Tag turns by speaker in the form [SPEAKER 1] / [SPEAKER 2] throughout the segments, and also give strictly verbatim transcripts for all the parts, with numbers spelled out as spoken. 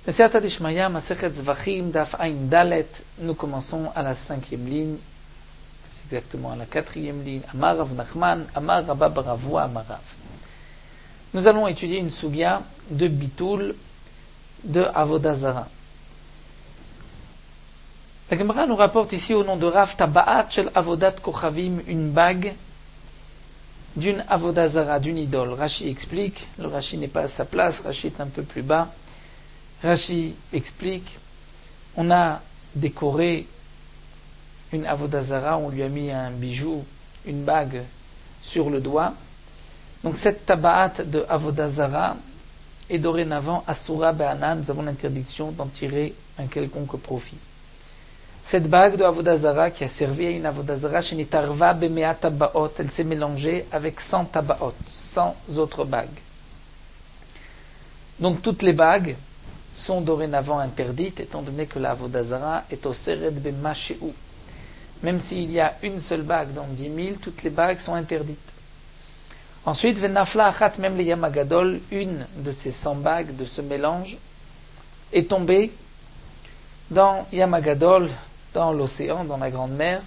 [SPEAKER 1] Siyata Dishmaya, Masechet Zvachim, Daf Ain Dalet, nous commençons à la cinquième ligne, plus exactement à la quatrième ligne, Amar Rav Nachman, Amar Rabba Baravua, Amar Rav. Nous allons étudier une sugya de Bitoul, de Avodah Zara. La Gemara nous rapporte ici au nom de Rav Taba'at Shel Avodat Kochavim, une bague d'une Avodah Zara, d'une idole. Rashi explique, le Rashi n'est pas à sa place, Rashi est un peu plus bas. Rashi explique, on a décoré une Avodah Zara, on lui a mis un bijou, une bague sur le doigt. Donc cette Taba'at de Avodah Zara est dorénavant Asura Be'anan, nous avons l'interdiction d'en tirer un quelconque profit. Cette bague de Avodah Zara qui a servi à une Avodah Zara, Shenitarva Bemea Tabaot, elle s'est mélangée avec cent Tabaot, cent autres bagues. Donc toutes les bagues sont dorénavant interdites, étant donné que la Avodah Zara est au Sered B'Mashéu. Même s'il y a une seule bague dans dix mille, toutes les bagues sont interdites. Ensuite, Venafla Achat Mem le Yamagadol, une de ces cent bagues de ce mélange, est tombée dans Yamagadol, dans l'océan, dans la grande mer,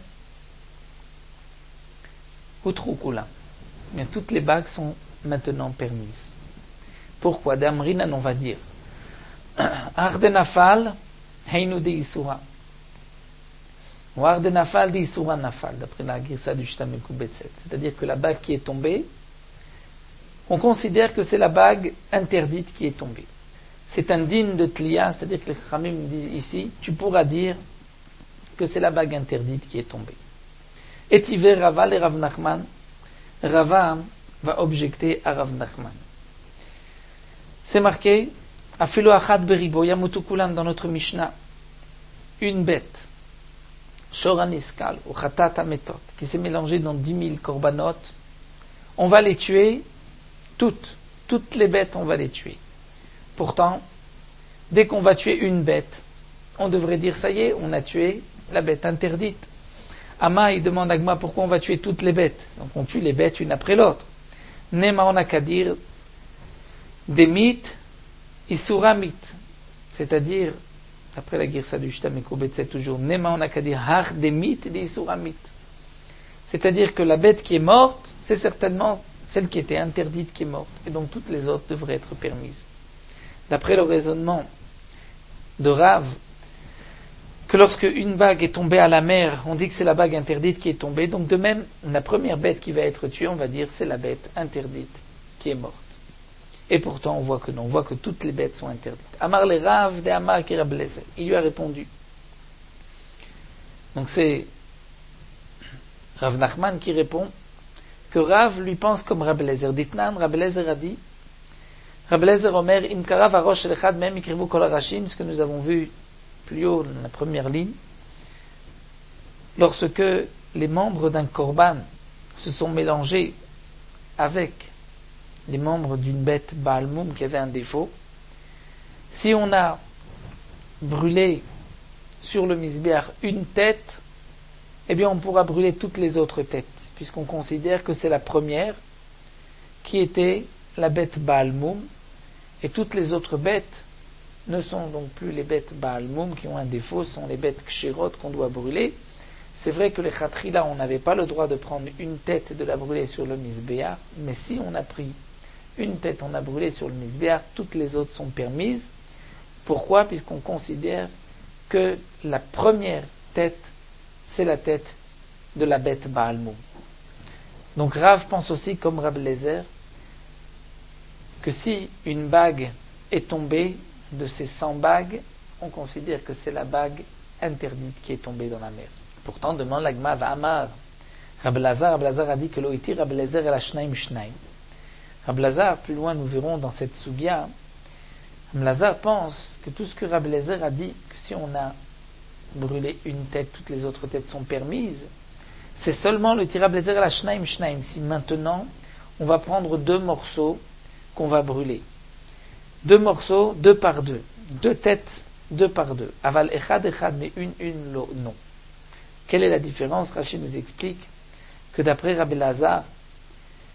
[SPEAKER 1] Utrukula. Mais toutes les bagues sont maintenant permises. Pourquoi? D'Amrinan, on va dire. Ardenafal, Heinu de Isura. Ou Ardenafal de Isura Nafal, d'après la Girsa du Shtameku Betset. C'est-à-dire que la bague qui est tombée, on considère que c'est la bague interdite qui est tombée. C'est un din de Tliya, c'est-à-dire que les Khamim disent ici, tu pourras dire que c'est la bague interdite qui est tombée. Et Tiver Rava et Rav Nachman, Rava va objecter à Rav Nachman. C'est marqué, Afilo Achad Beribo, Yamutu Kulam dans notre Mishnah, une bête, Shoraniskal, ou Khatat Ametot, qui s'est mélangée dans dix mille korbanot, on va les tuer toutes, toutes les bêtes, on va les tuer. Pourtant, dès qu'on va tuer une bête, on devrait dire, ça y est, on a tué la bête interdite. Ama, il demande à Gma, pourquoi on va tuer toutes les bêtes? Donc on tue les bêtes une après l'autre. Nema, on n'a qu'à dire, Demit, Isuramit. C'est-à-dire, après la Girsa du Shtameku Betset toujours, Nema, on n'a qu'à dire, Har, Demit, de Isuramit. C'est-à-dire que la bête qui est morte, c'est certainement celle qui était interdite qui est morte. Et donc toutes les autres devraient être permises. D'après le raisonnement de Rav, que lorsque une bague est tombée à la mer, on dit que c'est la bague interdite qui est tombée. Donc de même, la première bête qui va être tuée, on va dire c'est la bête interdite qui est morte. Et pourtant, on voit que non, on voit que toutes les bêtes sont interdites. Amar le Rav de Amar ki Rab Lezer. Il lui a répondu. Donc c'est Rav Nachman qui répond que Rav lui pense comme Rab Lezer. Ditnan, Rab Lezer a dit, Rab Lezer Omer, Imkara varosh lechad mem ikrivu kol harashim, ce que nous avons vu plus haut dans la première ligne, lorsque les membres d'un korban se sont mélangés avec les membres d'une bête Baal Moum qui avait un défaut, si on a brûlé sur le misbéach une tête, eh bien on pourra brûler toutes les autres têtes, puisqu'on considère que c'est la première qui était la bête Baal Moum, et toutes les autres bêtes ne sont donc plus les bêtes Baal Moum qui ont un défaut, sont les bêtes Kshirot qu'on doit brûler. C'est vrai que les Khatrila, on n'avait pas le droit de prendre une tête et de la brûler sur le Misbéach, mais si on a pris une tête, on a brûlé sur le Misbéach, toutes les autres sont permises. Pourquoi? Puisqu'on considère que la première tête, c'est la tête de la bête Baal Moum. Donc Rav pense aussi, comme Rab Lezer, que si une bague est tombée de ces cent bagues, on considère que c'est la bague interdite qui est tombée dans la mer. Pourtant, demande l'Agma va Amar. Rab Lazar, Rab Lazar a dit que l'oïti Rab Lezer et la Shnaim Shnaim. Rab Lazar, plus loin nous verrons dans cette sugya, Rab Lazar pense que tout ce que Rab Lezer a dit, que si on a brûlé une tête, toutes les autres têtes sont permises, c'est seulement le Rab Lezer et la Shnaim Shnaim. Si maintenant, on va prendre deux morceaux qu'on va brûler. Deux morceaux, deux par deux. Deux têtes, deux par deux. Aval echad echad, mais une, une, lo, non. Quelle est la différence? Rachid nous explique que d'après Rabbi Lazar,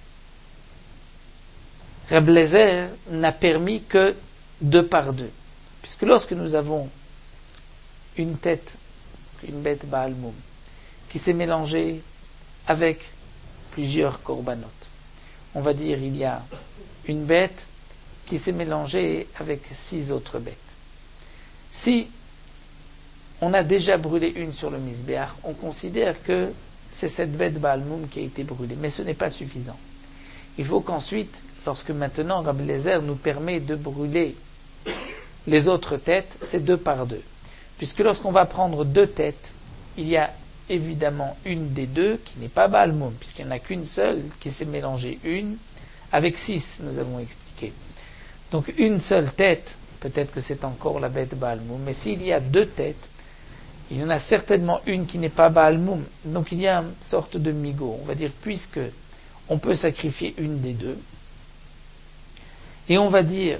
[SPEAKER 1] Rabbi Lezer n'a permis que deux par deux. Puisque lorsque nous avons une tête, une bête Baal Moum, qui s'est mélangée avec plusieurs korbanot, on va dire il y a une bête qui s'est mélangée avec six autres bêtes. Si on a déjà brûlé une sur le misbéach, on considère que c'est cette bête Baal Moum qui a été brûlée, mais ce n'est pas suffisant. Il faut qu'ensuite, lorsque maintenant Rabbi Eliezer nous permet de brûler les autres têtes, c'est deux par deux. Puisque lorsqu'on va prendre deux têtes, il y a évidemment une des deux qui n'est pas Baal Moum, puisqu'il n'y en a qu'une seule qui s'est mélangée une avec six, nous avons expliqué. Donc une seule tête, peut-être que c'est encore la bête Baal Moum, mais s'il y a deux têtes, il y en a certainement une qui n'est pas Baal Moum, donc il y a une sorte de migo. On va dire, puisque on peut sacrifier une des deux, et on va dire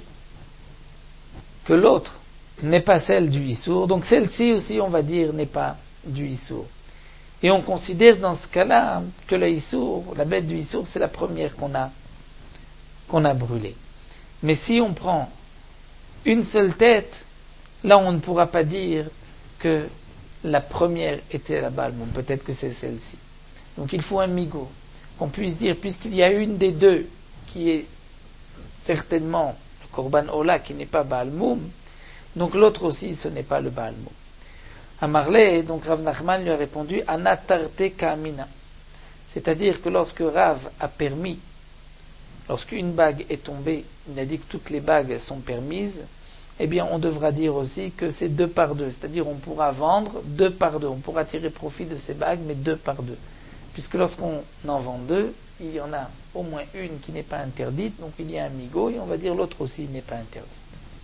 [SPEAKER 1] que l'autre n'est pas celle du Issour, donc celle-ci aussi, on va dire, n'est pas du Issour. Et on considère dans ce cas-là que le Issour, la bête du Issour, c'est la première qu'on a, qu'on a brûlée. Mais si on prend une seule tête, là on ne pourra pas dire que la première était la Baal Moum, peut-être que c'est celle-ci. Donc il faut un migo, qu'on puisse dire, puisqu'il y a une des deux qui est certainement le Korban Ola qui n'est pas Baal Moum, donc l'autre aussi ce n'est pas le Baal Moum. Amarle, donc Rav Nachman lui a répondu Anatarte Kamina, c'est-à-dire que lorsque Rav a permis, lorsqu'une bague est tombée, il a dit que toutes les bagues sont permises, eh bien on devra dire aussi que c'est deux par deux, c'est-à-dire on pourra vendre deux par deux, on pourra tirer profit de ces bagues, mais deux par deux. Puisque lorsqu'on en vend deux, il y en a au moins une qui n'est pas interdite, donc il y a un migo, et on va dire l'autre aussi n'est pas interdite.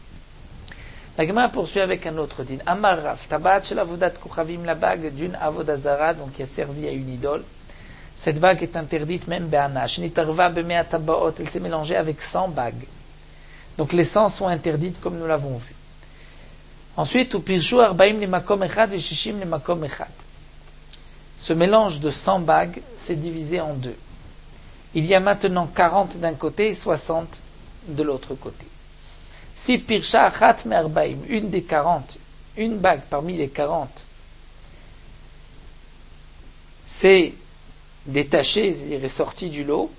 [SPEAKER 1] La Gemara poursuit avec un autre din. Amar Rav, tabat shel avodat kochavim, la bague d'une avodazara, donc qui a servi à une idole. Cette bague est interdite même be'ana. Shenitarva be'mea tabaot, elle s'est mélangée avec cent bagues. Donc les cent sont interdites comme nous l'avons vu. Ensuite, upirshu arbaim lemakom echad veshishim lemakom echad. Ce mélange de cent bagues s'est divisé en deux. Il y a maintenant quarante d'un côté et soixante de l'autre côté. Si pirsha achat me'arbaim, une des quarante, une bague parmi les quarante, c'est détachée, c'est-à-dire est sortie du lot,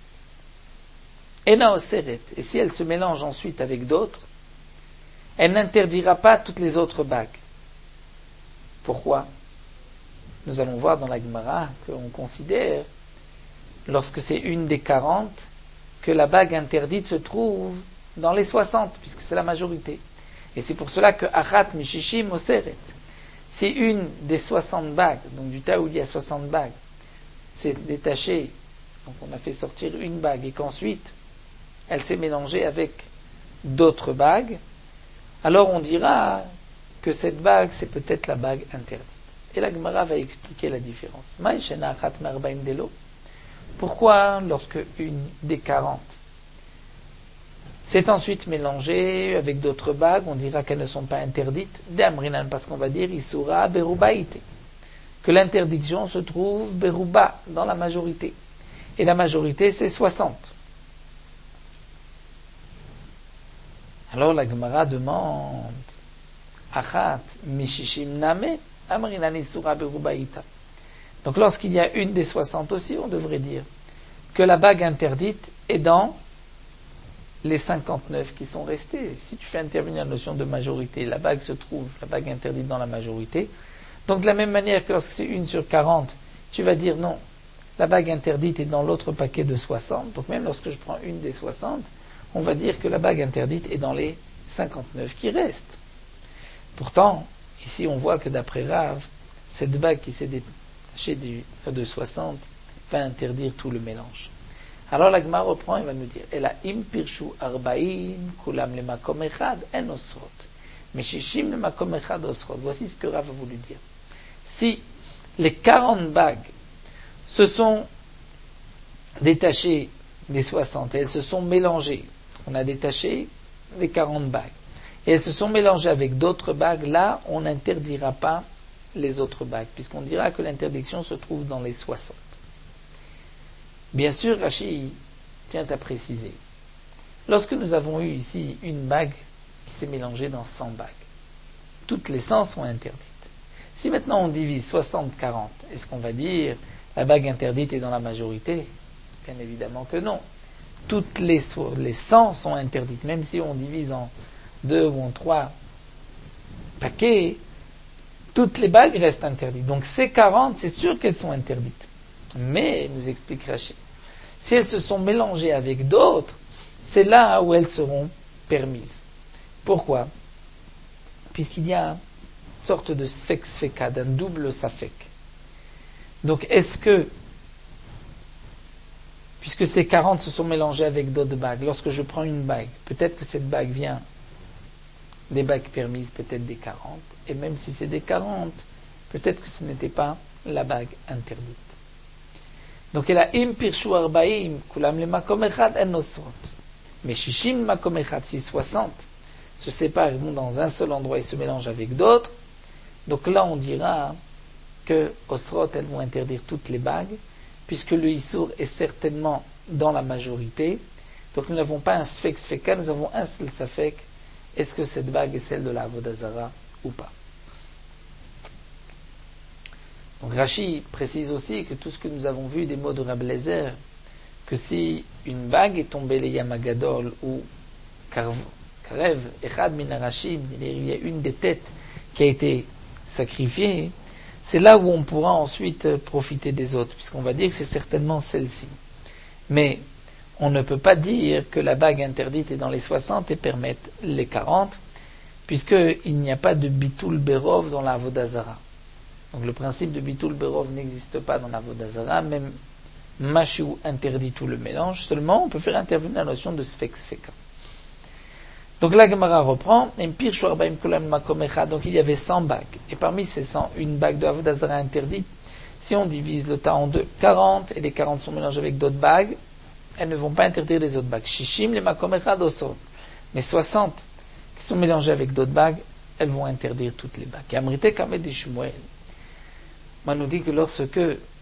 [SPEAKER 1] ena oseret, et si elle se mélange ensuite avec d'autres, elle n'interdira pas toutes les autres bagues. Pourquoi ? Nous allons voir dans la Gemara qu'on considère, lorsque c'est une des quarante, que la bague interdite se trouve dans les soixante, puisque c'est la majorité. Et c'est pour cela que achat mishishim oseret. Si une des soixante bagues, donc du tas où il y a soixante bagues, s'est détachée, donc on a fait sortir une bague, et qu'ensuite elle s'est mélangée avec d'autres bagues, alors on dira que cette bague, c'est peut-être la bague interdite. Et la Gemara va expliquer la différence. Pourquoi, lorsque une des quarante s'est ensuite mélangée avec d'autres bagues, on dira qu'elles ne sont pas interdites, d'amrinan, parce qu'on va dire isura berubaïte, que l'interdiction se trouve beruba, dans la majorité. Et la majorité, c'est soixante. Alors la Gemara demande achat mishishim name amrinan isura berubaïta. Donc lorsqu'il y a une des soixante aussi, on devrait dire que la bague interdite est dans les cinquante-neuf qui sont restés. Si tu fais intervenir la notion de majorité, la bague se trouve, la bague interdite dans la majorité. Donc de la même manière que lorsque c'est une sur quarante, tu vas dire non, la bague interdite est dans l'autre paquet de soixante. Donc même lorsque je prends une des soixante, on va dire que la bague interdite est dans les cinquante-neuf qui restent. Pourtant, ici on voit que d'après Rav, cette bague qui s'est détachée de soixante va interdire tout le mélange. Alors la Gemara reprend et va nous dire Ela im pirshu arbaim kulam le makom echad en osrot. Mais shishim le makom echad osrot. Voici ce que Rav a voulu dire. Si les quarante bagues se sont détachées des soixante et elles se sont mélangées, on a détaché les quarante bagues, et elles se sont mélangées avec d'autres bagues, là on n'interdira pas les autres bagues, puisqu'on dira que l'interdiction se trouve dans les soixante. Bien sûr, Rashi tient à préciser. Lorsque nous avons eu ici une bague qui s'est mélangé dans cent bagues. Toutes les cent sont interdites. Si maintenant on divise soixante quarante, est-ce qu'on va dire la bague interdite est dans la majorité? Bien évidemment que non. Toutes les, les cent sont interdites, même si on divise en deux ou en trois paquets, toutes les bagues restent interdites. Donc ces quarante, c'est sûr qu'elles sont interdites. Mais, nous explique Rachid, si elles se sont mélangées avec d'autres, c'est là où elles seront permises. Pourquoi? Puisqu'il y a une sorte de sfek sfeka, d'un double safek. Donc est-ce que, puisque ces quarante se sont mélangées avec d'autres bagues, lorsque je prends une bague, peut-être que cette bague vient des bagues permises, peut-être des quarante, et même si c'est des quarante, peut-être que ce n'était pas la bague interdite. Donc il a im pirshu arbaim kulam le makom echad en nosrot. Mais shishim makom echad, si soixante se séparent et vont dans un seul endroit et se mélangent avec d'autres, donc là on dira que osrot, elles vont interdire toutes les bagues, puisque le issour est certainement dans la majorité. Donc nous n'avons pas un sfek sfeka, nous avons un seul safek. Est-ce que cette bague est celle de la avodah zara ou pas? Donc Rashi précise aussi que tout ce que nous avons vu des mots de Rabbi Eliezer, que si une bague est tombée les Yamagadol ou Karev, Echad min Arashim, il y a une des têtes qui a été sacrifiée, c'est là où on pourra ensuite profiter des autres, puisqu'on va dire que c'est certainement celle-ci. Mais on ne peut pas dire que la bague interdite est dans les soixante et permettre les quarante, puisqu'il n'y a pas de bitul berov dans la avodah zara. Donc le principe de bitul berov n'existe pas dans la avodah zara, même Mashiou interdit tout le mélange, seulement on peut faire intervenir la notion de sfek sfeka. Donc la Gemara reprend, donc il y avait cent bagues, et parmi ces cent, une bague de avodah zara interdite, si on divise le tas en deux, quarante, et les quarante sont mélangées avec d'autres bagues, elles ne vont pas interdire les autres bagues. Shishim les makom echad osot. Mais soixante qui sont mélangées avec d'autres bagues, elles vont interdire toutes les bagues. Et Amrite Kamed de Shmuel, on nous dit que lorsque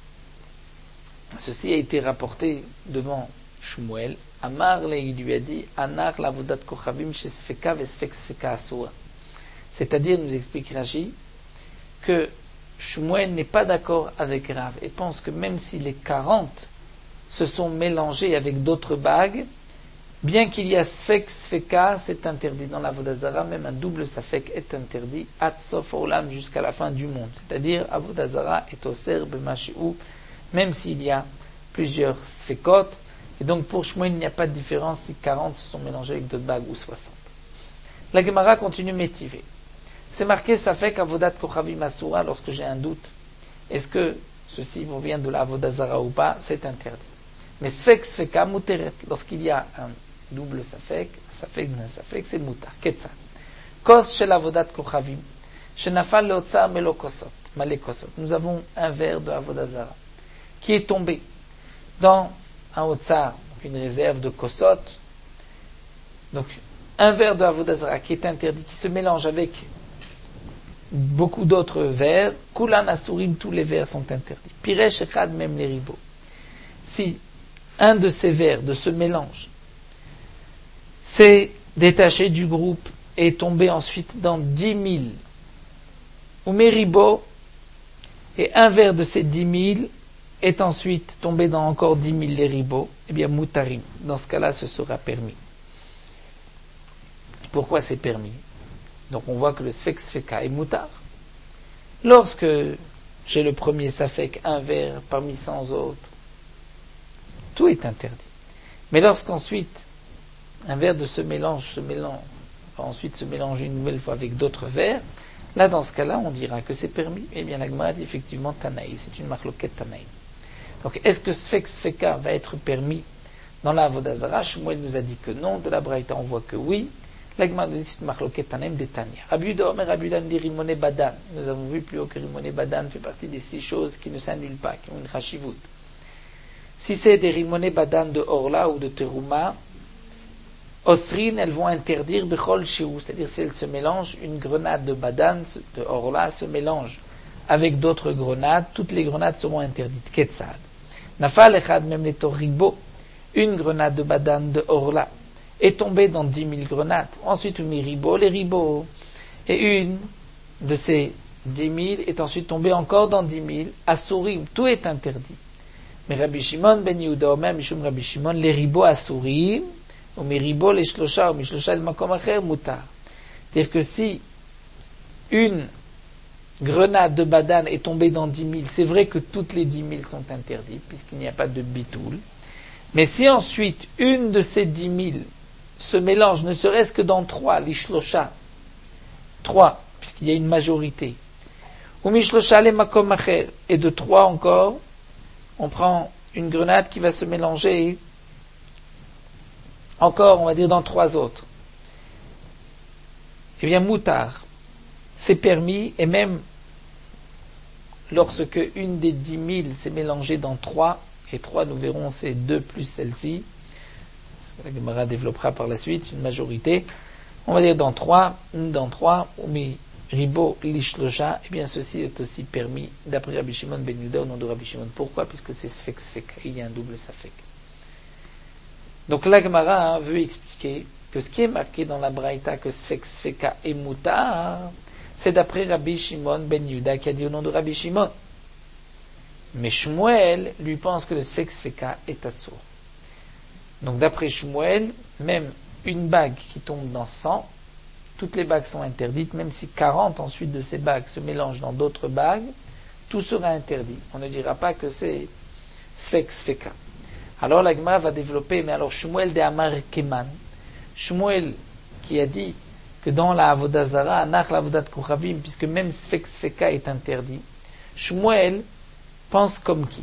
[SPEAKER 1] ceci a été rapporté devant Shmuel, Amar le, il lui a dit, Anar lavodat kochavim chez sfeka vesfek sfeka asura. C'est-à-dire, nous explique Rashi, que Shmuel n'est pas d'accord avec Rav et pense que même si les quarante se sont mélangés avec d'autres bagues, bien qu'il y a sfek sfeka, c'est interdit dans la avodah zara, même un double safek est interdit, at sof olam, jusqu'à la fin du monde. C'est-à-dire, avodah zara est au serbe mashiou, même s'il y a plusieurs sfekot, et donc pour Shmuel, il n'y a pas de différence si quarante se sont mélangés avec d'autres bagues ou soixante. La Gemara continue métivée. C'est marqué safek avodat kochavim asura, lorsque j'ai un doute. Est-ce que ceci vient de la avodah zara ou pas? C'est interdit. Mais sfek sfeka muteret, lorsqu'il y a un double safek, safek d'un safek, c'est mutar. Ketzad. Kos shel avodat kochavim, shenafal leotzar melo kosot, malé kosot. Nous avons un verre de avodah zara qui est tombé dans un otzar, une réserve de kosot. Donc, un verre de avodah zara qui est interdit, qui se mélange avec beaucoup d'autres verres, kulan asurim, tous les verres sont interdits. Piresh echad, même les ribots. Si un de ces verres, de ce mélange, s'est détaché du groupe et est tombé ensuite dans dix mille, ou méribo, et un verre de ces dix mille est ensuite tombé dans encore dix mille les ribots, eh bien, mutarim. Dans ce cas-là, ce sera permis. Pourquoi c'est permis? Donc, on voit que le sfek sfeka est mutar. Lorsque j'ai le premier safek, un verre parmi cent autres, tout est interdit. Mais lorsqu'ensuite, un verre de ce mélange se mélange, va ensuite se mélanger une nouvelle fois avec d'autres verres, là, dans ce cas-là, on dira que c'est permis. Eh bien, la Gemara dit effectivement Tanaï, c'est une marloquette Tanaï. Donc, est-ce que Sfek Sfeka va être permis dans la avodah zara? Shmuel nous a dit que non. De la Braïta, on voit que oui. La Gemara nous dit c'est une marloquette Tanaïm des Tania. Rabbi Yehuda Omer, Rabbi Yehuda dit Rimone Badan. Nous avons vu plus haut que Rimone Badan fait partie des six choses qui ne s'annulent pas, qui ont une chashivut. Si c'est des Rimone Badan de Orla ou de Teruma, Osrin, elles vont interdire Bechol Shiou, c'est-à-dire si elles se mélangent, une grenade de Badan, de Orla, se mélange avec d'autres grenades, toutes les grenades seront interdites. Ketzad. Nafal Echad, même les Toribo, une grenade de Badan de Orla est tombée dans dix mille grenades. Ensuite, mes ribots, les ribots. Et une de ces dix mille est ensuite tombée encore dans dix mille. Asurim, tout est interdit. Mais Rabbi Shimon ben Yehuda, même Mishum Rabbi Shimon, les ribots Asurim, ou mes ribots les shlosha, ou mes shlosha le makom acher mutar. C'est-à-dire que si une grenade de badan est tombée dans dix mille, c'est vrai que toutes les dix mille sont interdites, puisqu'il n'y a pas de bitoul. Mais si ensuite une de ces dix mille se mélange, ne serait-ce que dans trois, l'ishlosha, trois, puisqu'il y a une majorité, ou mishlosha le makom acher, et de trois encore, on prend une grenade qui va se mélanger encore, on va dire, dans trois autres. Eh bien, moutar, c'est permis, et même lorsque une des dix mille s'est mélangée dans trois, et trois, nous verrons, c'est deux plus celle-ci, la Gemara développera par la suite, une majorité, on va dire dans trois, une dans trois, ou mi ribo lishlosha, eh bien ceci est aussi permis d'après Rabbi Shimon ben Yehuda au nom de Rabbi Shimon. Pourquoi? Puisque c'est sfek sfek, il y a un double safek. Donc la Gemara hein, veut expliquer que ce qui est marqué dans la Braïta que sfek sfeka et mutar, c'est d'après Rabbi Shimon ben Yehuda qui a dit au nom de Rabbi Shimon. Mais Shmuel lui pense que le sfek sfeka est assour. Donc d'après Shmuel, même une bague qui tombe dans cent, toutes les bagues sont interdites, même si quarante ensuite de ces bagues se mélangent dans d'autres bagues, tout sera interdit. On ne dira pas que c'est sfek sfeka. Alors la Gemara va développer, mais alors Shmuel de Amar Keman, Shmuel qui a dit que dans la Avodah Zara, Anach la Avodat Kochavim, puisque même sfek sfeka est interdit, Shmuel pense comme qui?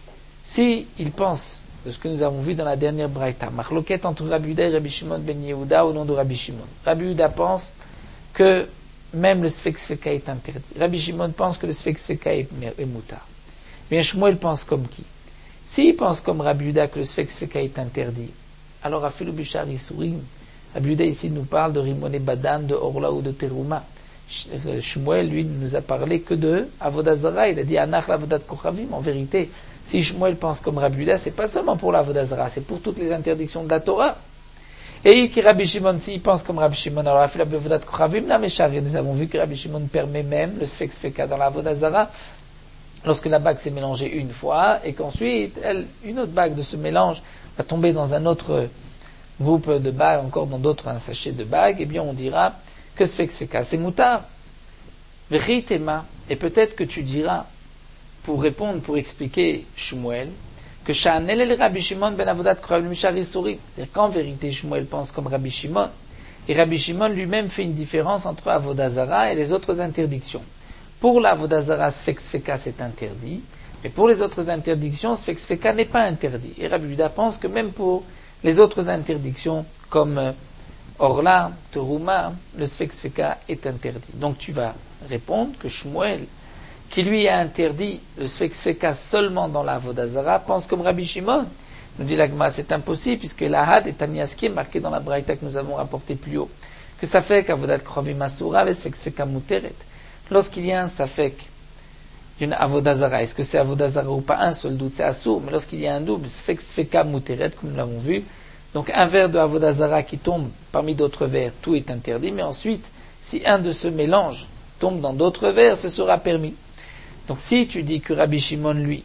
[SPEAKER 1] Si il pense de ce que nous avons vu dans la dernière Braïta, Marloquette entre Rabbi Yehuda et Rabbi Shimon ben Yehuda au nom de Rabbi Shimon. Rabbi Yehuda pense que même le sfek sfeka est interdit. Rabbi Shimon pense que le sfek sfeka est, est moutar. Bien Shmuel pense comme qui? S'il pense comme Rabbi Yehuda que le sfek sfeka est interdit, alors Afilu Bishar Yisurim. Rabbi Yehuda ici nous parle de Rimone Badan, de Orla ou de Teruma. Shmuel, lui, ne nous a parlé que de Avodah Zara. Il a dit Anach l'Avodat Kochavim. En vérité, si Shmuel pense comme Rabbi Yehuda, c'est pas seulement pour l'Avodah Zara, c'est pour toutes les interdictions de la Torah. Et qui Rabbi Shimon, s'il pense comme Rabbi Shimon, alors a fait l'Avodat Kochavim, la Meshar. Nous avons vu que Rabbi Shimon permet même le sfek sfeka dans l'Avodah Zara, lorsque la bague s'est mélangée une fois, et qu'ensuite, elle, une autre bague de ce mélange va tomber dans un autre groupe de bagues, encore dans d'autres, un sachet de bagues, eh bien on dira que sfek sfeka, c'est moutar. Vechitema, et peut-être que tu diras, pour répondre, pour expliquer Shmuel, que Sha'anel el Rabbi Shimon ben Avodat Kochavim Mishar Yisurim. C'est-à-dire qu'en vérité, Shmuel pense comme Rabbi Shimon, et Rabbi Shimon lui-même fait une différence entre Avodah Zara et les autres interdictions. Pour la Avodah Zara, sfek sfeka c'est interdit, mais pour les autres interdictions, sfek sfeka n'est pas interdit. Et Rabbi Yehuda pense que même pour les autres interdictions, comme euh, Orla, Teruma, le sfek sfeka est interdit. Donc tu vas répondre que Shmuel, qui lui a interdit le sfek sfeka seulement dans la Avodah Zara, pense comme Rabbi Shimon. Nous dit l'Agma, c'est impossible, puisque l'Ahad et Tanias qui est marqué dans la Braïta que nous avons rapporté plus haut, que ça fait qu'Avodat Kochavim Asura, le sfek sfeka muteret. Lorsqu'il y a un safek d'une Avodah Zara, est-ce que c'est Avodah Zara ou pas? Un seul doute, c'est Assour, mais lorsqu'il y a un double, sfek sfeka muteret, comme nous l'avons vu, donc un verre de Avodah Zara qui tombe parmi d'autres verres, tout est interdit, mais ensuite, si un de ce mélange tombe dans d'autres verres, ce sera permis. Donc si tu dis que Rabbi Shimon, lui,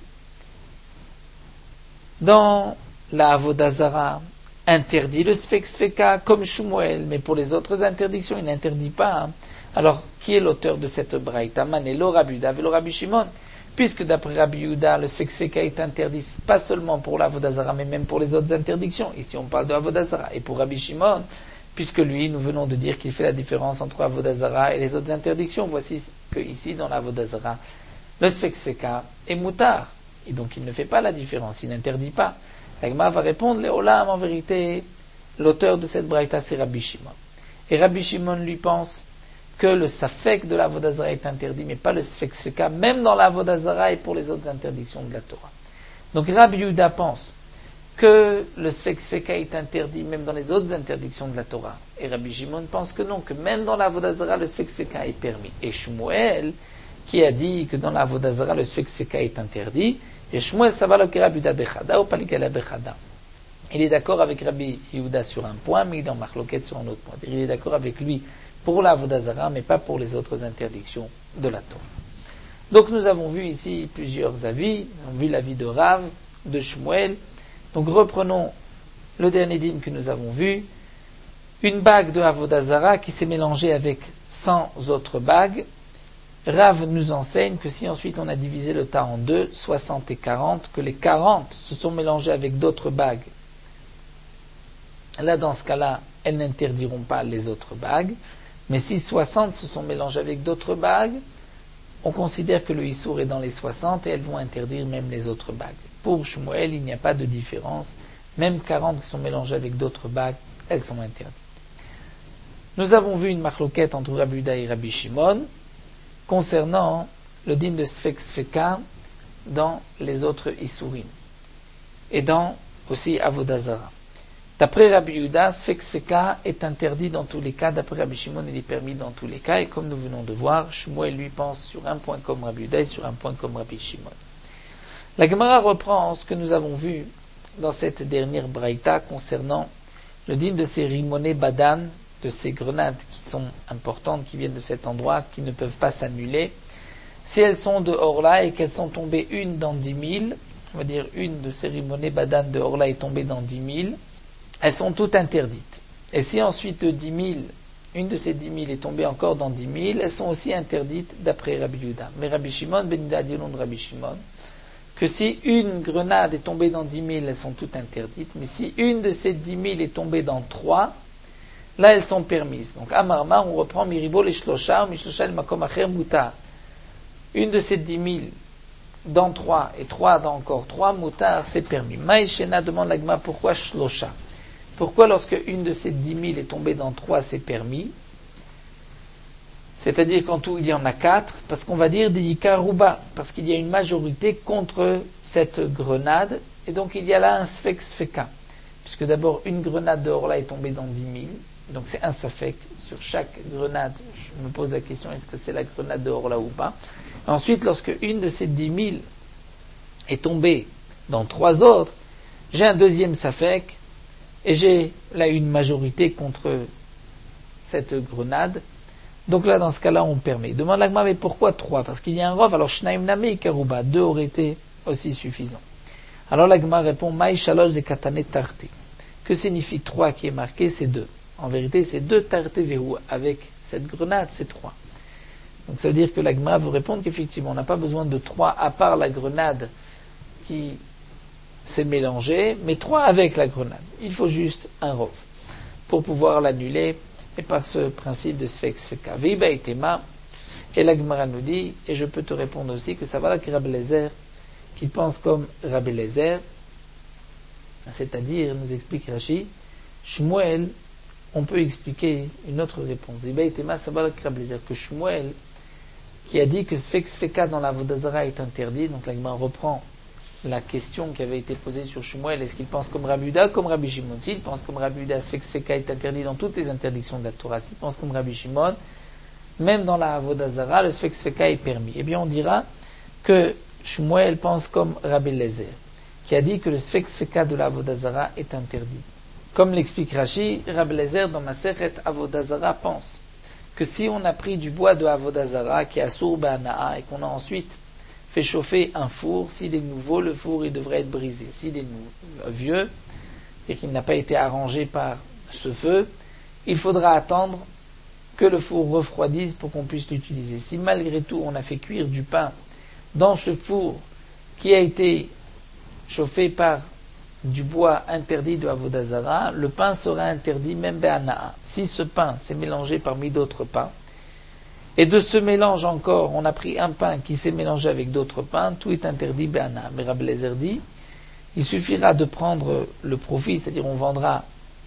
[SPEAKER 1] dans la Avodah Zara, interdit le sfek sfeka comme Shmuel, mais pour les autres interdictions, il n'interdit pas. Hein. Alors, qui est l'auteur de cette braïta? Manelo Rabbi Yehuda velo Rabbi Shimon. Puisque d'après Rabbi Yehuda, le sfek sfeka est interdit pas seulement pour la Avodah Zara, mais même pour les autres interdictions. Ici, on parle de Avodah Zara. Et pour Rabbi Shimon, puisque lui, nous venons de dire qu'il fait la différence entre Avodah Zara et les autres interdictions, voici que ici, dans la Avodah Zara, le sfek sfeka est moutar. Et donc, il ne fait pas la différence, il n'interdit pas. L'Agma va répondre, les Olam, en vérité, l'auteur de cette braïta, c'est Rabbi Shimon. Et Rabbi Shimon lui pense que le safek de la Avodah Zara est interdit, mais pas le sfek sfeka, même dans la Avodah Zara et pour les autres interdictions de la Torah. Donc Rabbi Yehuda pense que le sfek sfeka est interdit, même dans les autres interdictions de la Torah. Et Rabbi Shimon pense que non, que même dans la Avodah Zara, le sfek sfeka est permis. Et Shmuel, qui a dit que dans la Avodah Zara, le sfek sfeka est interdit, et Shmuel, ça va le Rabbi Yehuda bechada ou pas le bechada. il est d'accord avec Rabbi Yehuda sur un point, mais il est en marloquette sur un autre point. Il est d'accord avec lui pour la avodah zara, mais pas pour les autres interdictions de la Torah. Donc nous avons vu ici plusieurs avis. Nous avons vu l'avis de Rav, de Shmuel. Donc reprenons le dernier dîme que nous avons vu. Une bague de avodah zara qui s'est mélangée avec cent autres bagues. Rav nous enseigne que si ensuite on a divisé le tas en deux, soixante et quarante, que les quarante se sont mélangés avec d'autres bagues. Là, dans ce cas-là, elles n'interdiront pas les autres bagues. Mais si soixante se sont mélangées avec d'autres bagues, on considère que le issour est dans les soixante et elles vont interdire même les autres bagues. Pour Shmuel, il n'y a pas de différence. Même quarante qui sont mélangées avec d'autres bagues, elles sont interdites. Nous avons vu une marloquette entre Rabbi Yehuda et Rabbi Shimon concernant le din de Sfek Sfeka dans les autres Issourim et dans aussi avodah zara. D'après Rabbi Yehuda, Sfek Sfeka est interdit dans tous les cas. D'après Rabbi Shimon, il est permis dans tous les cas. Et comme nous venons de voir, Shmuel lui pense sur un point comme Rabbi Yehuda et sur un point comme Rabbi Shimon. La Gemara reprend ce que nous avons vu dans cette dernière braïta concernant le din de ces rimonés badan, de ces grenades qui sont importantes, qui viennent de cet endroit, qui ne peuvent pas s'annuler. Si elles sont de Orla et qu'elles sont tombées une dans dix mille, on va dire une de ces rimonés badan de Orla est tombée dans dix mille, elles sont toutes interdites. Et si ensuite de dix mille, une de ces dix mille est tombée encore dans dix mille, elles sont aussi interdites d'après Rabbi Yehuda. Mais Rabbi Shimon, ben Yehuda dit de Rabbi Shimon, que si une grenade est tombée dans dix mille, elles sont toutes interdites. Mais si une de ces dix mille est tombée dans trois, là elles sont permises. Donc à Marma, on reprend Miribo les Shlosha, ou Mishlosha el Makom Acher Mutar. Une de ces dix mille dans trois, et trois dans encore trois, Mutar, c'est permis. Maïshena demande l'Agma pourquoi Shlosha. Pourquoi lorsque une de ces dix mille est tombée dans trois, c'est permis? C'est-à-dire qu'en tout il y en a quatre, parce qu'on va dire des Yikaruba, parce qu'il y a une majorité contre cette grenade, et donc il y a là un Sfek Sfeka. Puisque d'abord une grenade de Orla est tombée dans dix mille, donc c'est un Safek. Sur chaque grenade, je me pose la question, est-ce que c'est la grenade de Orla ou pas? Ensuite, lorsque une de ces dix mille est tombée dans trois autres, j'ai un deuxième Safek, et j'ai là une majorité contre cette grenade. Donc là, dans ce cas-là, on permet. Demande l'Agma, mais pourquoi trois? Parce qu'il y a un rov, alors Shnaim Name et Karuba, deux auraient été aussi suffisants. Alors l'Agma répond, Maï Shalosh de Katane Tarte. Que signifie trois qui est marqué? C'est deux. En vérité, c'est deux Tarte Verou. Avec cette grenade, c'est trois. Donc ça veut dire que l'Agma veut répondre qu'effectivement, on n'a pas besoin de trois à part la grenade qui s'est mélangée, mais trois avec la grenade. Il faut juste un rov pour pouvoir l'annuler. Et par ce principe de Sfek Sfeka. Veiba et Tema, et la Gemara nous dit, et je peux te répondre aussi que ça va là que Rabbi Eliezer, qu'il pense comme Rabbi Eliezer, c'est-à-dire, nous explique Rashi, Shmuel, on peut expliquer une autre réponse. Veiba et Tema, ça va là que Rabbi Eliezer, que Shmuel, qui a dit que Sfek Sfeka dans la avodah zara est interdit, donc la Gemara reprend la question qui avait été posée sur Shmuel, est-ce qu'il pense comme Rabbi Yehuda, comme Rabbi Shimon? S'il pense comme Rabbi Yehuda, Sfek Sfeka est interdit dans toutes les interdictions de la Torah. S'il pense comme Rabbi Shimon, même dans la avodah zara, le Sfek Sfeka est permis. Eh bien, on dira que Shmuel pense comme Rabbi Eliezer, qui a dit que le Sfek Sfeka de la avodah zara est interdit. Comme l'explique Rashi, Rabbi Eliezer dans Masechet avodah zara pense que si on a pris du bois de avodah zara qui est assour ba'ana'a et qu'on a ensuite fait chauffer un four, s'il est nouveau, le four il devrait être brisé. S'il est vieux et qu'il n'a pas été arrangé par ce feu, il faudra attendre que le four refroidisse pour qu'on puisse l'utiliser. Si malgré tout on a fait cuire du pain dans ce four qui a été chauffé par du bois interdit de avodah zara, le pain sera interdit même be'ana'a. Si ce pain s'est mélangé parmi d'autres pains, et de ce mélange encore, on a pris un pain qui s'est mélangé avec d'autres pains, tout est interdit be'ana. Mais Rabbi Eliezer dit, il suffira de prendre le profit, c'est-à-dire on vendra,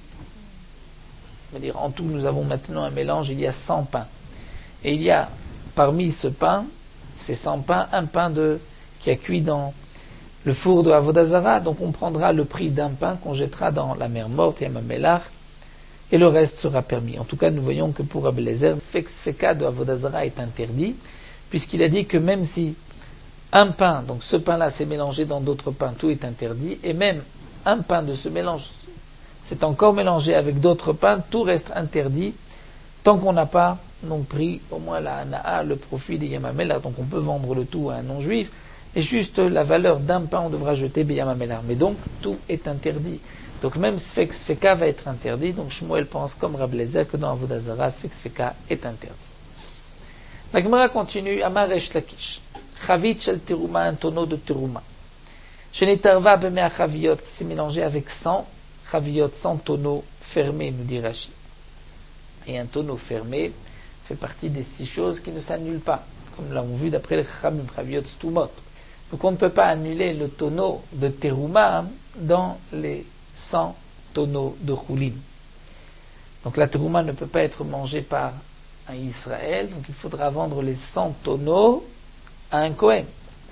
[SPEAKER 1] c'est-à-dire en tout nous avons maintenant un mélange, il y a cent pains. Et il y a parmi ce pain, ces cent pains, un pain de, qui a cuit dans le four de avodah zara, donc on prendra le prix d'un pain qu'on jettera dans la mer morte, Yamamelach, et le reste sera permis. En tout cas, nous voyons que pour Rabbi Eliezer, Sfek Sfeka de avodah zara est interdit, puisqu'il a dit que même si un pain, donc ce pain-là s'est mélangé dans d'autres pains, tout est interdit, et même un pain de ce mélange s'est encore mélangé avec d'autres pains, tout reste interdit tant qu'on n'a pas donc pris au moins la hana'a, le profit des yamamelar. Donc on peut vendre le tout à un non-juif, et juste la valeur d'un pain on devra jeter biyamamelar. Mais donc tout est interdit. Donc même Sfek Sfeka va être interdit. Donc Shmuel pense comme Rab Lezer que dans Avodah Zara, Sfek Sfeka est interdit. La Gemara continue, Amar Resh Lakish, Chavit shel Teruma, un tonneau de Teruma. Shenitarva bemea Chaviyot, qui s'est mélangé avec cent Chaviyot, cent tonneaux fermés, nous dit Rashi. Et un tonneau fermé fait partie des six choses qui ne s'annulent pas, comme l'avons vu d'après les Chachamim, Chaviyot Stumot. Donc on ne peut pas annuler le tonneau de Teruma dans les cent tonneaux de Choulim. Donc la Teruma ne peut pas être mangée par un Israël, donc il faudra vendre les cent tonneaux à un Kohen.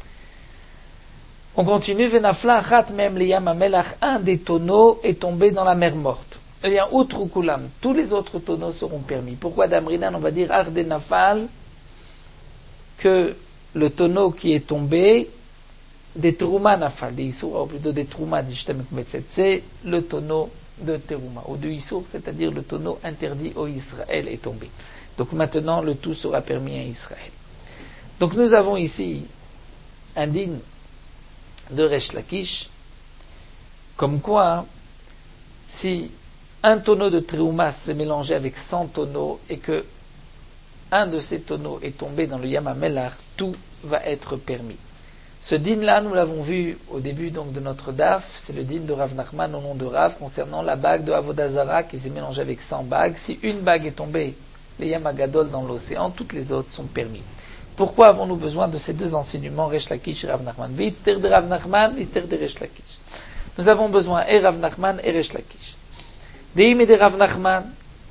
[SPEAKER 1] On continue, Venafla Achat Mem Liyam Amelach, un des tonneaux est tombé dans la mer morte. Eh bien, Outru Kulam, tous les autres tonneaux seront permis. Pourquoi d'Amrinan, on va dire Arde Nafal, que le tonneau qui est tombé, des Teruma Nafal, des Issour, ou plutôt des Teruma d'Ishtem Kmetset, c'est le tonneau de Teruma, ou de Issour, c'est-à-dire le tonneau interdit au Israël est tombé. Donc maintenant, le tout sera permis à Israël. Donc nous avons ici un digne de Resh Lakish, comme quoi, si un tonneau de Teruma s'est mélangé avec cent tonneaux et que un de ces tonneaux est tombé dans le Yamamelar, tout va être permis. Ce din-là, nous l'avons vu au début donc de notre daf, c'est le din de Rav Nachman au nom de Rav concernant la bague de Avodah Zara qui s'est mélangée avec cent bagues. Si une bague est tombée, les Yamagadol dans l'océan, toutes les autres sont permis. Pourquoi avons-nous besoin de ces deux enseignements, Resh Lakish et Rav Nachman? V'yitzter de Rav Nachman, v'yitzter de Resh Lakish. Nous avons besoin et Rav Nachman et Resh Lakish. Deim et de Rav Nachman,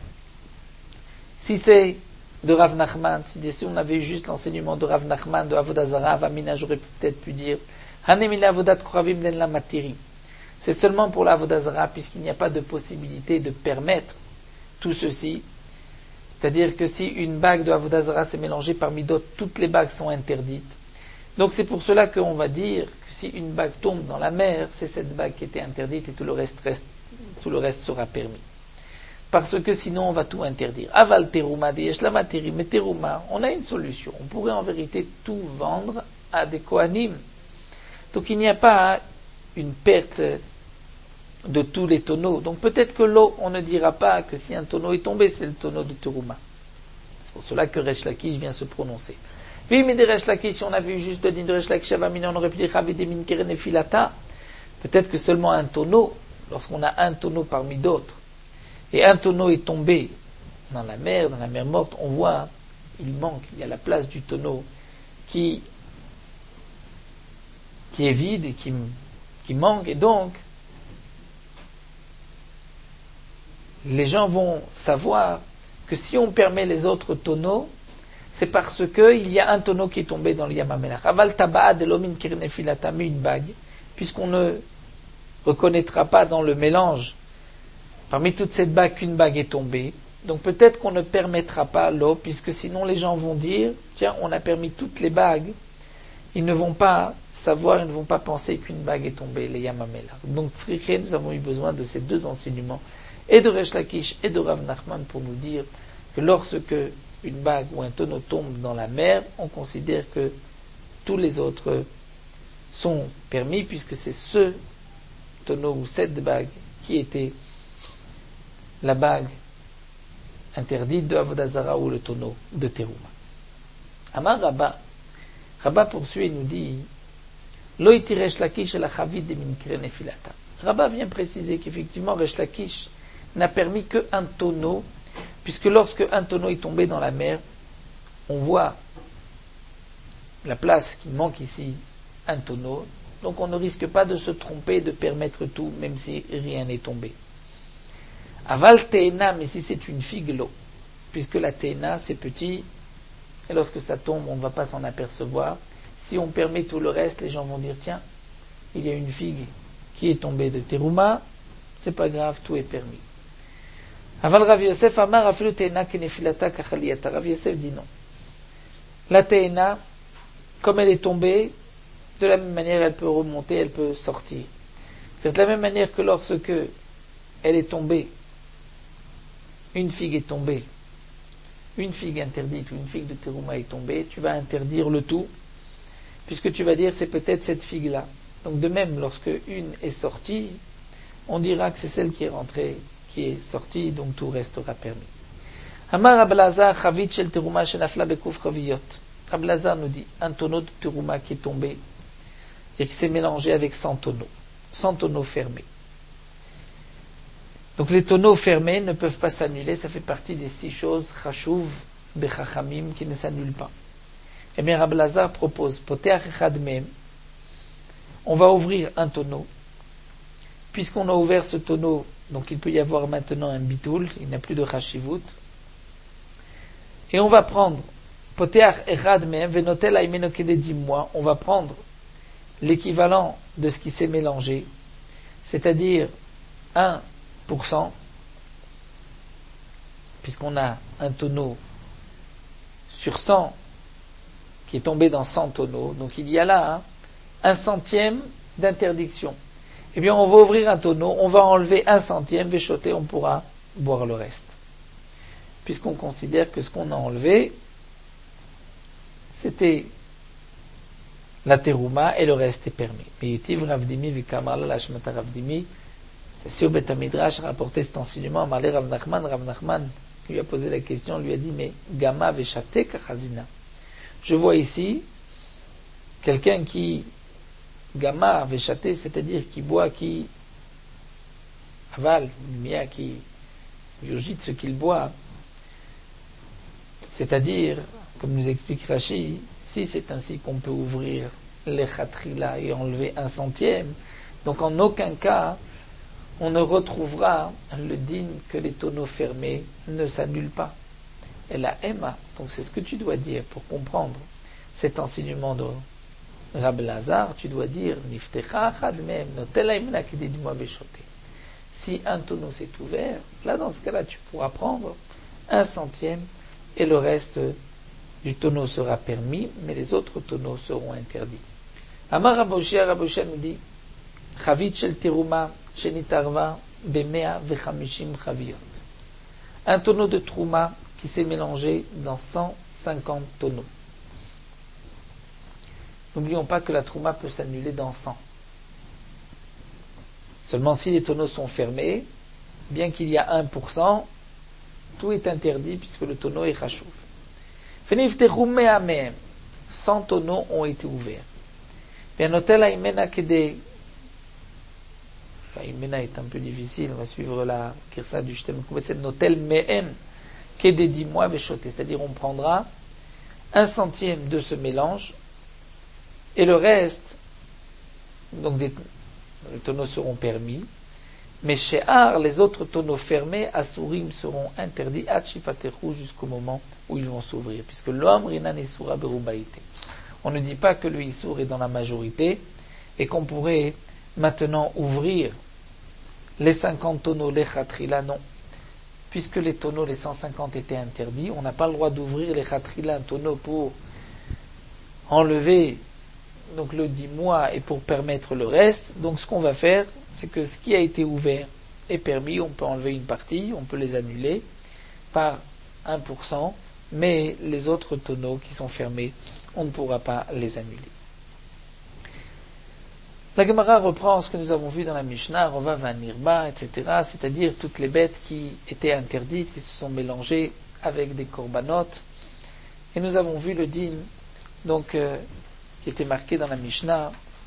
[SPEAKER 1] si c'est de Rav Nachman, si d'ici on avait eu juste l'enseignement de Rav Nachman, de Avodah Zara, Avamina, j'aurais peut-être pu dire, Hanemila Avodat Koravim den la Matiri. C'est seulement pour la Avodah Zara, puisqu'il n'y a pas de possibilité de permettre tout ceci. C'est-à-dire que si une bague de Avodah Zara s'est mélangée parmi d'autres, toutes les bagues sont interdites. Donc c'est pour cela qu'on va dire que si une bague tombe dans la mer, c'est cette bague qui était interdite et tout le reste, reste, tout le reste sera permis. Parce que sinon on va tout interdire. Aval teruma de yeshlama teri, mais teruma, on a une solution. On pourrait en vérité tout vendre à des kohanim. Donc il n'y a pas une perte de tous les tonneaux. Donc peut-être que l'eau, on ne dira pas que si un tonneau est tombé, c'est le tonneau de teruma. C'est pour cela que Resh Lakish vient se prononcer. Oui, mais de Resh Lakish, si on avait eu juste le din de Resh Lakish, on aurait pu dire Havidemin Keren Filata. Peut-être que seulement un tonneau, lorsqu'on a un tonneau parmi d'autres, et un tonneau est tombé dans la mer, dans la mer morte, on voit, il manque, il y a la place du tonneau qui, qui est vide et qui, qui manque, et donc, les gens vont savoir que si on permet les autres tonneaux, c'est parce qu'il y a un tonneau qui est tombé dans le Yamamelach. Aval taba'a de l'omin kirnefilatam, une bague, puisqu'on ne reconnaîtra pas dans le mélange parmi toutes cette bagues qu'une bague est tombée, donc peut-être qu'on ne permettra pas l'eau, puisque sinon les gens vont dire, tiens, on a permis toutes les bagues, ils ne vont pas savoir, ils ne vont pas penser qu'une bague est tombée, les Yamamelach. Donc Tzriché, nous avons eu besoin de ces deux enseignements, et de Resh Lakish et de Rav Nachman, pour nous dire que lorsque une bague ou un tonneau tombe dans la mer, on considère que tous les autres sont permis, puisque c'est ce tonneau ou cette bague qui était la bague interdite de Avodah Zara ou le tonneau de Teruma. Amar Rabba, Rabba poursuit et nous dit Lo iti Resh Lakish el achavid de mimkre nefilata. Rabba vient préciser qu'effectivement Resh Lakish n'a permis qu'un tonneau, puisque lorsque un tonneau est tombé dans la mer, on voit la place qui manque ici, un tonneau, donc on ne risque pas de se tromper, de permettre tout, même si rien n'est tombé. Aval teena, mais si c'est une figue, l'eau, puisque la teena c'est petit, et lorsque ça tombe, on ne va pas s'en apercevoir. Si on permet tout le reste, les gens vont dire, tiens, il y a une figue qui est tombée de Teruma, c'est pas grave, tout est permis. Aval Rav Yosef amar afilu teena kenefilata kachaliyata. Rav Yosef dit non. La teena, comme elle est tombée, de la même manière, elle peut remonter, elle peut sortir. C'est de la même manière que lorsque elle est tombée, une figue est tombée, une figue interdite ou une figue de terouma est tombée, tu vas interdire le tout, puisque tu vas dire c'est peut-être cette figue-là. Donc de même, lorsque une est sortie, on dira que c'est celle qui est rentrée, qui est sortie, donc tout restera permis. Amar Rab Elazar, chavit shel terouma shenafla bekuf chaviyot. Rab Elazar nous dit un tonneau de terouma qui est tombé et qui s'est mélangé avec cent tonneaux, cent tonneaux fermés. Donc les tonneaux fermés ne peuvent pas s'annuler, ça fait partie des six choses chashuv de chachamim qui ne s'annulent pas. Et bien Rab Elazar propose poteach echad mehem, on va ouvrir un tonneau. Puisqu'on a ouvert ce tonneau, donc il peut y avoir maintenant un bitoul, il n'y a plus de chashivut. Et on va prendre poteach echad mehem venotel aimeno kedei dix mois, on va prendre l'équivalent de ce qui s'est mélangé, c'est-à-dire un pour cent, puisqu'on a un tonneau sur cent qui est tombé dans cent tonneaux, donc il y a là hein, un centième d'interdiction. Eh bien, on va ouvrir un tonneau, on va enlever un centième, véchoter, on pourra boire le reste. Puisqu'on considère que ce qu'on a enlevé, c'était la terouma et le reste est permis. Mais Yitiv Ravdimi v'kamarla lashmata Ravdimi, sur Beth Midrash rapporté cet enseignement, Amarle Rav Nachman, Rav Nachman lui a posé la question, lui a dit, mais Gama veshate kachazina. Je vois ici quelqu'un qui Gama veshate, c'est-à-dire qui boit, qui avale, mia qui yogite ce qu'il boit. C'est-à-dire, comme nous explique Rashi, si c'est ainsi qu'on peut ouvrir les khatrila et enlever un centième, donc en aucun cas on ne retrouvera le din que les tonneaux fermés ne s'annulent pas. Et la Emma, donc c'est ce que tu dois dire pour comprendre cet enseignement de Rab Elazar, tu dois dire Niftecha achad mehem notel haimena kedei dix mois beshoter. Si un tonneau s'est ouvert, là dans ce cas-là tu pourras prendre un centième et le reste du tonneau sera permis, mais les autres tonneaux seront interdits. Amar Raboshia, Raboshia nous dit Chavit shel teruma shenitarva bemea vechamishim chaviyot. Un tonneau de trouma qui s'est mélangé dans cent cinquante tonneaux. N'oublions pas que la trouma peut s'annuler dans cent. Seulement si les tonneaux sont fermés, bien qu'il y a un pour cent, tout est interdit puisque le tonneau est chashuv. Feniftechu mea mehem. cent tonneaux ont été ouverts. Notel haimena kedei. Haimena est un peu difficile, on va suivre la kirsa du shtem kubetzet. Notel mehem kedei dix mois veshote. C'est-à-dire on prendra un centième de ce mélange et le reste, donc des, les tonneaux seront permis, mais chez Ar, les autres tonneaux fermés, Asurim, seront interdits, Hachipatechu, jusqu'au moment où ils vont s'ouvrir, puisque l'homme, Rinan Isura Berubaïte. On ne dit pas que le Issour est dans la majorité, et qu'on pourrait maintenant ouvrir les cinquante tonneaux, les Khatrila, non. Puisque les tonneaux, les cent cinquante étaient interdits, on n'a pas le droit d'ouvrir les Khatrila, un tonneau pour enlever donc le dix mois et pour permettre le reste. Donc ce qu'on va faire, c'est que ce qui a été ouvert est permis, on peut enlever une partie, on peut les annuler par un pour cent, mais les autres tonneaux qui sont fermés, on ne pourra pas les annuler. La Gemara reprend ce que nous avons vu dans la Mishnah, Rova Vanirba, et cetera, c'est-à-dire toutes les bêtes qui étaient interdites, qui se sont mélangées avec des corbanotes. Et nous avons vu le din, donc, euh, qui était marqué dans la Mishnah,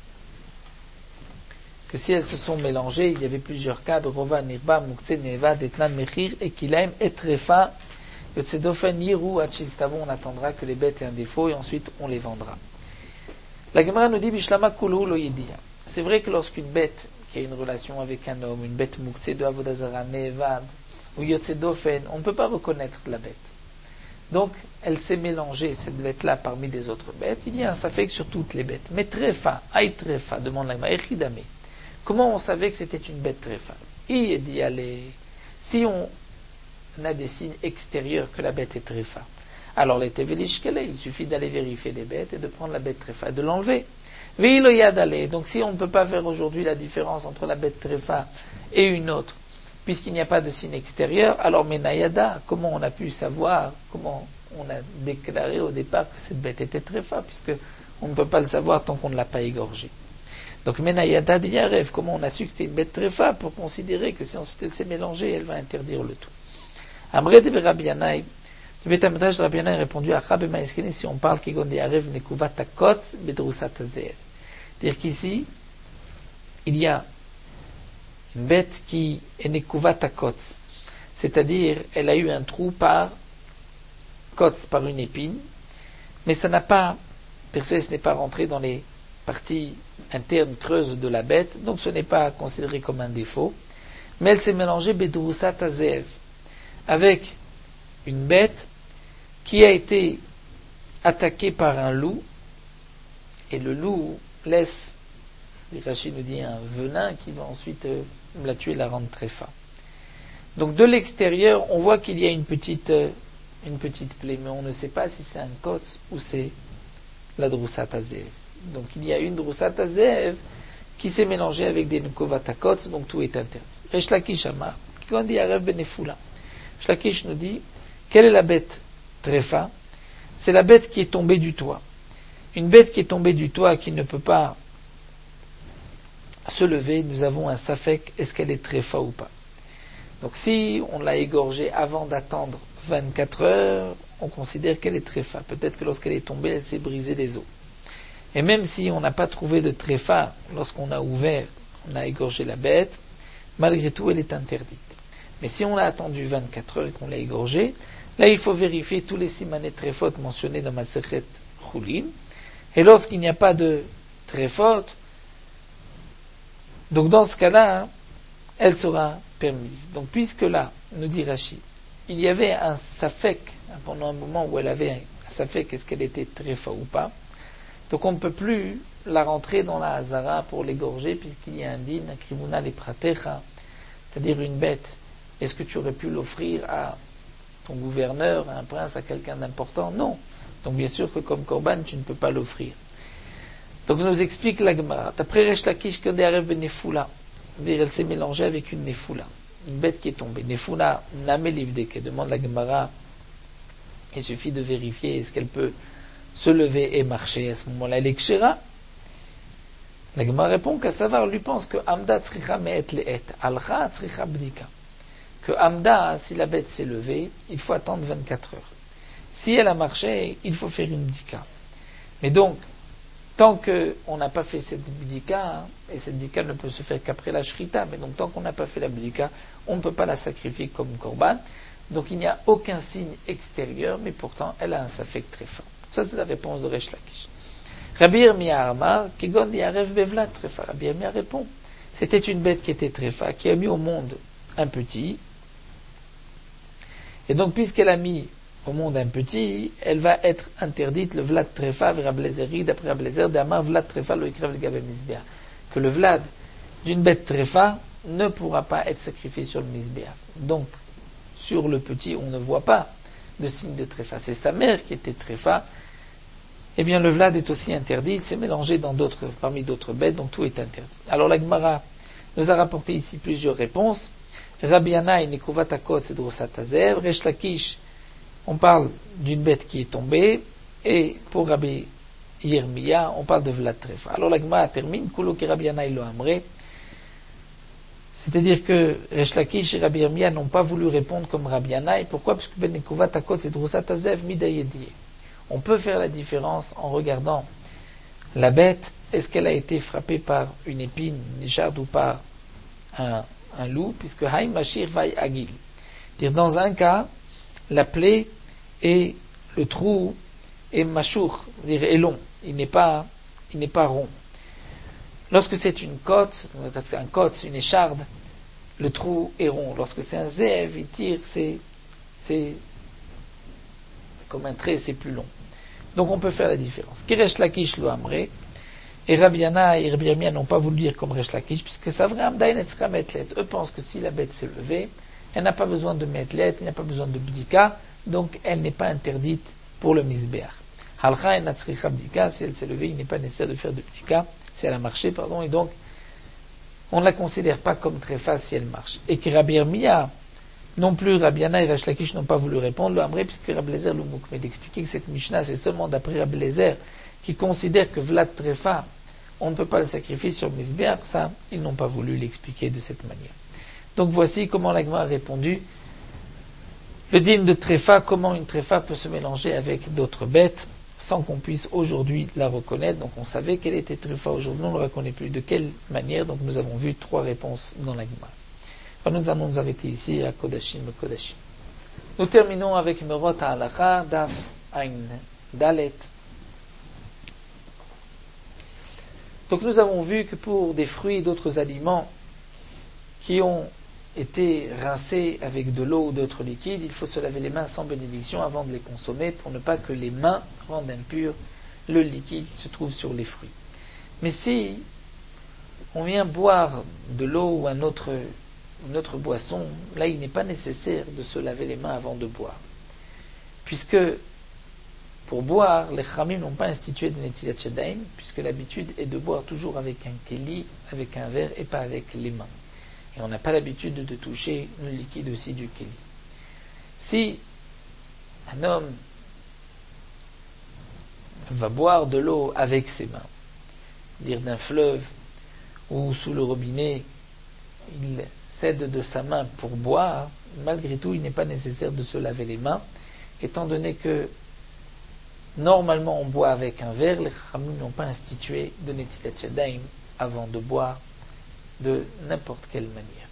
[SPEAKER 1] que si elles se sont mélangées, il y avait plusieurs cas, Rova Nirba, Mukse, Neva, Detnan, Mechir, Ekilaim, Etrefa, Yotsedofen, Yiru, Achilstavo, on attendra que les bêtes aient un défaut et ensuite on les vendra. La Gemara nous dit, Bishlama Kulu lo Yediya. C'est vrai que lorsqu'une bête qui a une relation avec un homme, une bête Mukse de Avodazara, Neva, ou Yotsedofen, on ne peut pas reconnaître la bête. Donc, elle s'est mélangée, cette bête-là, parmi des autres bêtes. Il y a un safek sur toutes les bêtes. Mais trefa, aïe trefa, demande la Gemara, echidame. Comment on savait que c'était une bête trefa? Il dit, allez, si on a des signes extérieurs que la bête est trefa, alors les tevelishkele, il suffit d'aller vérifier les bêtes et de prendre la bête trefa, de l'enlever. Veilo yadale. Donc si on ne peut pas faire aujourd'hui la différence entre la bête tréfa et une autre, puisqu'il n'y a pas de signe extérieur, alors menayada, comment on a pu savoir, comment on a déclaré au départ que cette bête était tréfa, puisque on ne peut pas le savoir tant qu'on ne l'a pas égorgée. Donc menayada diyarev, comment on a su que c'était une bête tréfa pour considérer que si ensuite elle s'est mélangée, elle va interdire le tout. Amre de Rabbi Yannai, le Betamidrash de Rabbi Yannai a répondu à Rabbi Maïskeni si on parle kigon diyarev nekuvat takot bedrusat hazev. C'est-à-dire qu'ici, il y a une bête qui est nekuvat takotz, c'est-à-dire elle a eu un trou par kotz, par une épine, mais ça n'a pas percé, ce n'est pas rentré dans les parties internes creuses de la bête, donc ce n'est pas considéré comme un défaut, mais elle s'est mélangée bedrusat hazev avec une bête qui a été attaquée par un loup, et le loup laisse, Rachid nous dit, un venin qui va ensuite euh, la tuer, la rendre tréfa. Donc de l'extérieur, on voit qu'il y a une petite, euh, une petite plaie, mais on ne sait pas si c'est un kotz ou c'est la drusat hazev. Donc il y a une drusat hazev qui s'est mélangée avec des nekovat kotz, donc tout est interdit. Resh Lakish Amar, quand on dit Arev benefula, Resh Lakish nous dit, quelle est la bête tréfa? C'est la bête qui est tombée du toit. Une bête qui est tombée du toit, qui ne peut pas se lever, nous avons un safek, est-ce qu'elle est tréfa ou pas? Donc si on l'a égorgée avant d'attendre vingt-quatre heures, on considère qu'elle est tréfa. Peut-être que lorsqu'elle est tombée, elle s'est brisée les os. Et même si on n'a pas trouvé de tréfa, lorsqu'on a ouvert, on a égorgé la bête, malgré tout, elle est interdite. Mais si on a attendu vingt-quatre heures et qu'on l'a égorgée, là il faut vérifier tous les simané tréfot mentionnés dans Masechet Chulin. Et lorsqu'il n'y a pas de tréfot, donc dans ce cas-là, elle sera permise. Donc puisque là, nous dit Rashi, il y avait un safek, pendant un moment où elle avait un safek, est-ce qu'elle était tréfa ou pas, donc on ne peut plus la rentrer dans la hazara pour l'égorger, puisqu'il y a un din, un krimunal et pratecha, c'est-à-dire une bête. Est-ce que tu aurais pu l'offrir à ton gouverneur, à un prince, à quelqu'un d'important? Non. Donc bien sûr que comme korban, tu ne peux pas l'offrir. Donc nous explique la Gemara. D'après Resh Lakish, que d'Arev ben Nefula, elle s'est mélangée avec une Nefula, une bête qui est tombée. Nefula namelivdeke, demande la Gemara. Il suffit de vérifier est-ce qu'elle peut se lever et marcher. À ce moment-là, elle est kshera. La Gemara répond qu'à savoir, lui pense que Amda tzricha me'et le'et, alcha tzricha bdika. Que Amda, si la bête s'est levée, il faut attendre vingt-quatre heures. Si elle a marché, il faut faire une bdika. Mais donc, tant qu'on n'a pas fait cette bdika, hein, et cette bdika ne peut se faire qu'après la shrita, mais donc tant qu'on n'a pas fait la bdika, on ne peut pas la sacrifier comme korban. Donc il n'y a aucun signe extérieur, mais pourtant elle a un safek très fort. Ça c'est la réponse de Resh Lakish. Rabbi Yirmiyah Amar, Kegon Yarev Bevlat Trefa. Rabbi Yirmiyah répond, c'était une bête qui était tréfa, qui a mis au monde un petit, et donc puisqu'elle a mis au monde un petit, elle va être interdite, le Vlad Trefa, Rablezeri, d'après Rablezer, d'Amar Vlad Trefa, le Ikrev le Gabe Mizbeah. Que le Vlad d'une bête Trefa ne pourra pas être sacrifié sur le Mizbeah. Donc, sur le petit, on ne voit pas de signe de Trefa. C'est sa mère qui était Trefa. Eh bien, le Vlad est aussi interdit, il s'est mélangé dans d'autres, parmi d'autres bêtes, donc tout est interdit. Alors, la Gemara nous a rapporté ici plusieurs réponses. Rabbi Yannai, Nekuvat Akot, c'est Drosat Hazev. Resh Lakish, on parle d'une bête qui est tombée, et pour Rabbi Yirmiyah, on parle de Vlad Trefa. Alors la Gemara termine, Kulo ki Rabbi Yannai lo amre, c'est-à-dire que Resh Lakish et Rabbi Yirmiyah n'ont pas voulu répondre comme Rabbi Yannai. Pourquoi? Parce que Ben Nekuvat Akot, c'est Drosat Hazev, Midayedie. On peut faire la différence en regardant la bête, est-ce qu'elle a été frappée par une épine, une écharde ou par un, un loup, puisque Haïm Mashir Vaï Agil. C'est-à-dire dans un cas, la plaie et le trou est machour, c'est-à-dire est long, il n'est pas, il n'est pas rond. Lorsque c'est une côte, c'est un côte, c'est une écharde, le trou est rond. Lorsque c'est un zève, il tire, c'est, c'est comme un trait, c'est plus long. Donc on peut faire la différence. Kiresh Lakish lo amre, et Rabbi Yannai et Rabbi Yirmiyah n'ont pas voulu dire comme Resh Lakish, puisque ça vrai Amdaï netzka metlet. Eux pensent que si la bête s'est levée, elle n'a pas besoin de metlet, elle n'a pas besoin de bdika, donc elle n'est pas interdite pour le misbéach. Halcha et natsricha bdika, si elle s'est levée, il n'est pas nécessaire de faire de bdika, si elle a marché, pardon, et donc, on ne la considère pas comme tréfa si elle marche. Et que Rabbi Yirmiyah, non plus Rabbi Yana et Resh Lakish n'ont pas voulu répondre, le Amré, puisque Rabbi Lezer l'Oumouk, mais d'expliquer que cette Mishnah, c'est seulement d'après Rabbi Lezer, qui considère que Vlad tréfa, on ne peut pas le sacrifier sur Misbeach, ça, ils n'ont pas voulu l'expliquer de cette manière. Donc voici comment l'Agma a répondu. Le din de tréfa, comment une tréfa peut se mélanger avec d'autres bêtes, sans qu'on puisse aujourd'hui la reconnaître. Donc on savait qu'elle était tréfa, aujourd'hui on ne la reconnaît plus. De quelle manière? Donc nous avons vu trois réponses dans l'Agma. Alors nous allons nous arrêter ici à Kodashim, Kodashim. Nous terminons avec Merot HaHalacha, Daf Ain Dalet. Donc nous avons vu que pour des fruits et d'autres aliments qui ont été rincés avec de l'eau ou d'autres liquides, il faut se laver les mains sans bénédiction avant de les consommer pour ne pas que les mains rendent impur le liquide qui se trouve sur les fruits. Mais si on vient boire de l'eau ou un autre, une autre boisson, là il n'est pas nécessaire de se laver les mains avant de boire. Puisque pour boire, les Khamim n'ont pas institué de Netilat Yadayim, puisque l'habitude est de boire toujours avec un keli, avec un verre, et pas avec les mains. Et on n'a pas l'habitude de toucher le liquide aussi du keli. Si un homme va boire de l'eau avec ses mains, dire d'un fleuve ou sous le robinet, il cède de sa main pour boire, malgré tout, il n'est pas nécessaire de se laver les mains, étant donné que normalement, on boit avec un verre. Les Chachamim n'ont pas institué de Netilat Yadayim avant de boire de n'importe quelle manière.